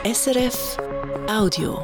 SRF Audio.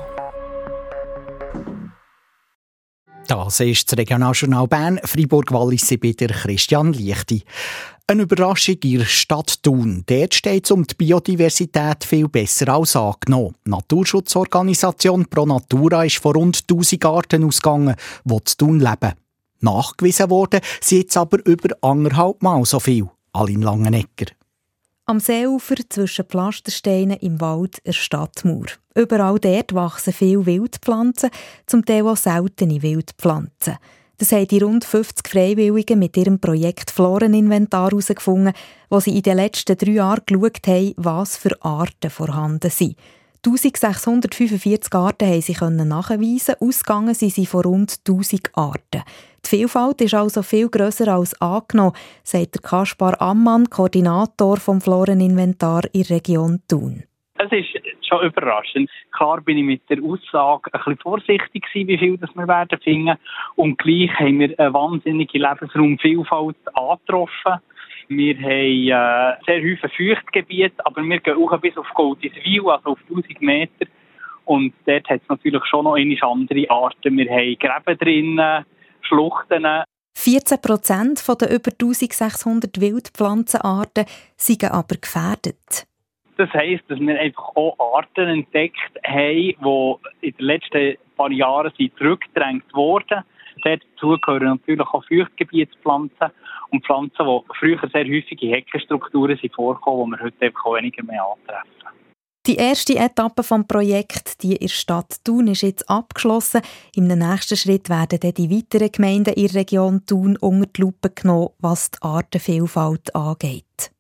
Das ist das Regionaljournal Bern, Freiburg-Wallis bei der Christian Liechti. Eine Überraschung in der Stadt Thun. Dort steht es um die Biodiversität viel besser als angenommen. Die Naturschutzorganisation Pro Natura ist von rund 1000 Arten ausgegangen, die in Thun leben. Nachgewiesen worden sind jetzt aber über 1,5 Mal so viel. Aline Langenegger. Am Seeufer zwischen Pflastersteinen im Wald der Stadtmauer. Überall dort wachsen viele Wildpflanzen, zum Teil auch seltene Wildpflanzen. Das haben die rund 50 Freiwilligen mit ihrem Projekt Floreninventar herausgefunden, wo sie in den letzten 3 Jahren geschaut haben, was für Arten vorhanden sind. 1645 Arten haben sie nachweisen. Ausgegangen sind sie von rund 1000 Arten. Die Vielfalt ist also viel grösser als angenommen, sagt der Kaspar Ammann, Koordinator vom Floreninventar in der Region Thun. Es ist schon überraschend. Klar bin ich mit der Aussage ein bisschen vorsichtig gewesen, wie viel das wir werden finden. Und gleich haben wir eine wahnsinnige Lebensraumvielfalt angetroffen. Wir haben sehr häufig Feuchtgebiete, aber wir gehen auch bis auf Goldiswil, also auf 1000 Meter. Und dort hat es natürlich schon noch einige andere Arten. Wir haben Gräben drin, Schluchten. 14% der über 1600 Wildpflanzenarten sind aber gefährdet. Das heisst, dass wir einfach auch Arten entdeckt haben, die in den letzten paar Jahren zurückgedrängt wurden. Dazu gehören natürlich auch Feuchtgebietspflanzen und Pflanzen, die früher sehr häufige Heckenstrukturen vorkommen, die wir heute einfach auch weniger mehr antreffen. Die erste Etappe des Projekts, die in der Stadt Thun, ist jetzt abgeschlossen. Im nächsten Schritt werden dann die weiteren Gemeinden in der Region Thun unter die Lupe genommen, was die Artenvielfalt angeht.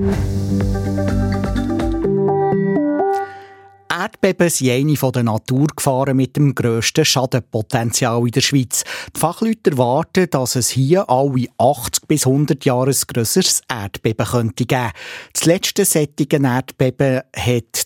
Erdbeben sind eine der Naturgefahren mit dem grössten Schadenpotenzial in der Schweiz. Die Fachleute erwarten, dass es hier alle 80 bis 100 Jahre ein grösseres Erdbeben könnte geben. Das letzte solche Erdbeben hat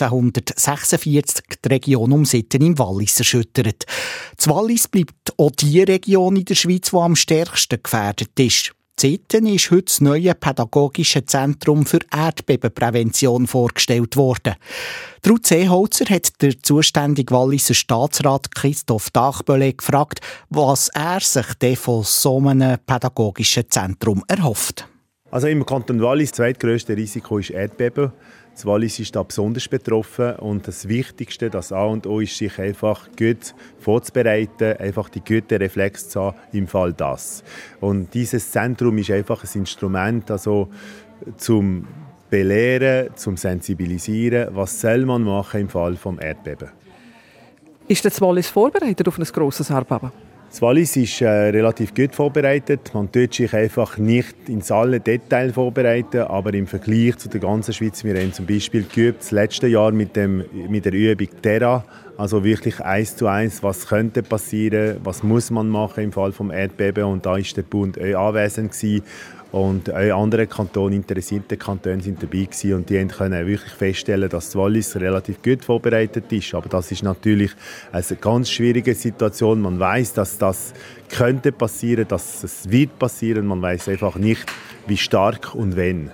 1946 die Region um Sitten im Wallis erschüttert. Das Wallis bleibt auch die Region in der Schweiz, die am stärksten gefährdet ist. Sitten ist heute das neue pädagogische Zentrum für Erdbebenprävention vorgestellt worden. Ruth Seeholzer hat der zuständige Walliser Staatsrat Christoph Dachböhle gefragt, was er sich denn von so einem pädagogischen Zentrum erhofft. Also im Kanton Wallis das zweitgrösste Risiko ist Erdbeben. Das Wallis ist da besonders betroffen und das Wichtigste, das A und O, ist, sich einfach gut vorzubereiten, einfach die guten Reflexe zu haben im Fall das. Und dieses Zentrum ist einfach ein Instrument, also zum Belehren, zum Sensibilisieren, was soll man machen im Fall des Erdbeben. Ist das Wallis vorbereitet auf ein grosses Erdbeben? Das Wallis ist relativ gut vorbereitet. Man tut sich einfach nicht in alle Details vorbereiten, aber im Vergleich zu der ganzen Schweiz, wir haben zum Beispiel geübt, das letzte Jahr mit der Übung Terra, also wirklich 1:1, was könnte passieren, was muss man machen im Fall des Erdbeben, und da ist der Bund auch anwesend gewesen. Und auch andere Kantone, interessierte Kantone sind dabei gewesen, und die können wirklich feststellen, dass das Wallis relativ gut vorbereitet ist. Aber das ist natürlich eine ganz schwierige Situation. Man weiß, dass das könnte passieren, dass es wird passieren. Man weiß einfach nicht, wie stark und wann.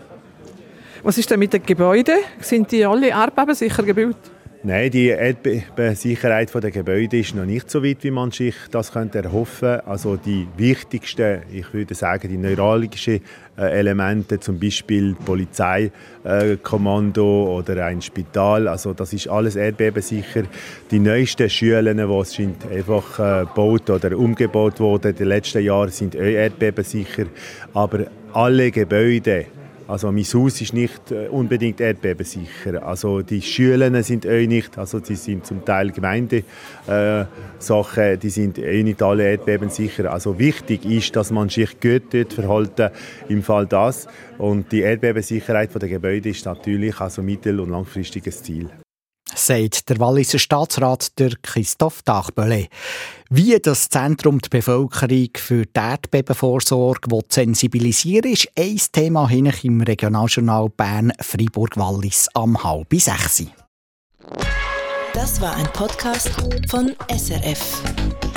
Was ist denn mit den Gebäuden? Sind die alle erdbebensicher gebaut? Nein, die Erdbebensicherheit der Gebäude ist noch nicht so weit, wie man sich das könnte erhoffen. Also die wichtigsten, ich würde sagen, die neuralgischen Elemente, zum Beispiel Polizeikommando oder ein Spital, also das ist alles erdbebensicher. Die neuesten Schulen, die sind einfach gebaut oder umgebaut wurden in den letzten Jahren, sind auch erdbebensicher. Aber alle Gebäude, also mein Haus ist nicht unbedingt erdbebensicher. Also die Schulen sind auch nicht, also die sind zum Teil Gemeindesachen, die sind auch nicht alle erdbebensicher. Also wichtig ist, dass man sich gut dort verhalten im Fall das. Und die Erdbebensicherheit der Gebäude ist natürlich also mittel- und langfristiges Ziel. Sagt der Walliser Staatsrat der Christoph Dachböhle. Wie das Zentrum die Bevölkerung für die Erdbebenvorsorge sensibilisieren will, ist ein Thema im Regionaljournal Bern Freiburg-Wallis am 5:30. Das war ein Podcast von SRF.